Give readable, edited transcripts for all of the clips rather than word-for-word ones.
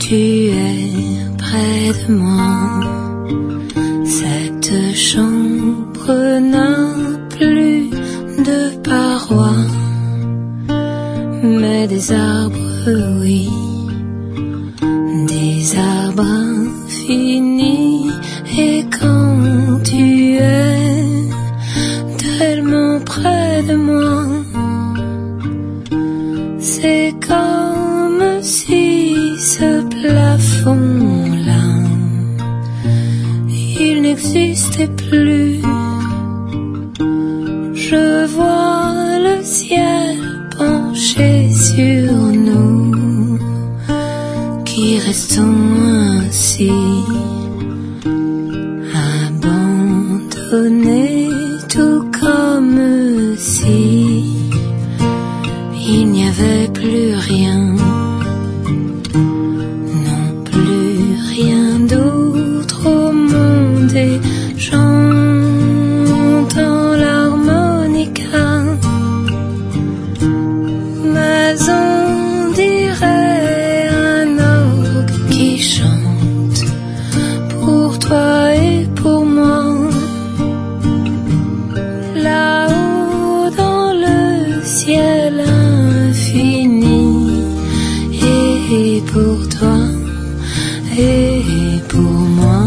tu es près de moi. Cette chambre n'a plus de parois, mais des arbres, oui, des arbres infinis. Et quand tu es tellement près de moi, c'est comme si ce plafond-là, il n'existait plus. Je vois le ciel penché sur nous, qui restons ainsi, abandonnés, tout comme si il n'y avait plus rien, non plus rien d'autre au monde. Et j'entends l'harmonica, mais on dirait un orgue qui chante pour toi et pour moi. Là-haut dans le ciel infini, et pour toi et pour moi.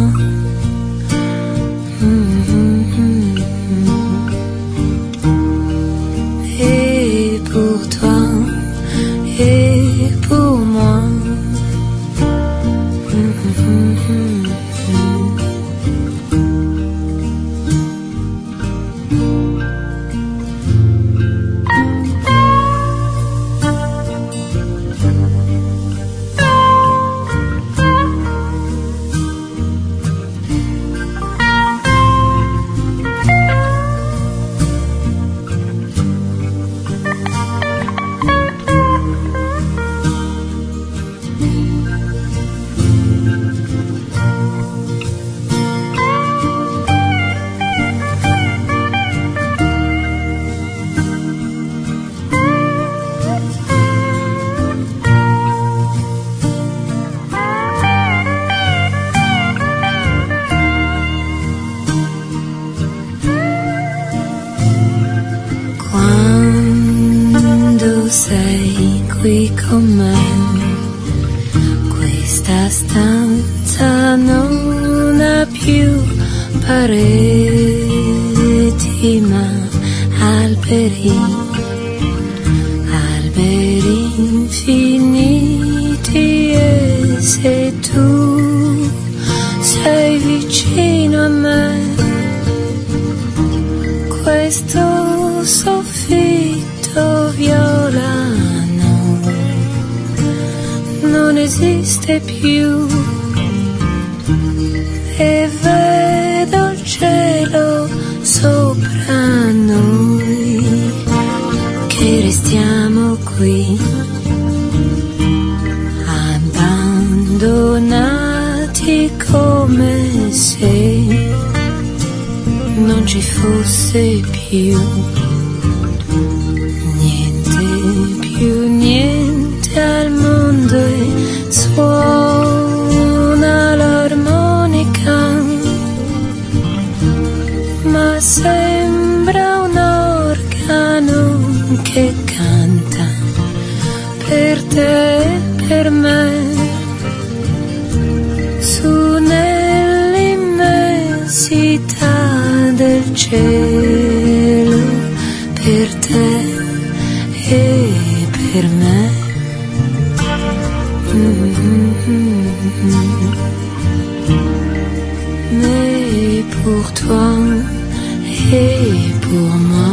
Et pour toi et pour moi. Sei qui con me, questa stanza non ha più pareti ma alberi, alberi infiniti. E se tu sei vicino a me, questo soffitto violano non esiste più, e vedo il cielo sopra noi, che restiamo qui abbandonati come se non ci fosse più niente al mondo. E suona l'armonica, ma sembra un organo che canta per te e per me, su nell'immensità del cielo, per te e per me. Mais pour toi et pour moi.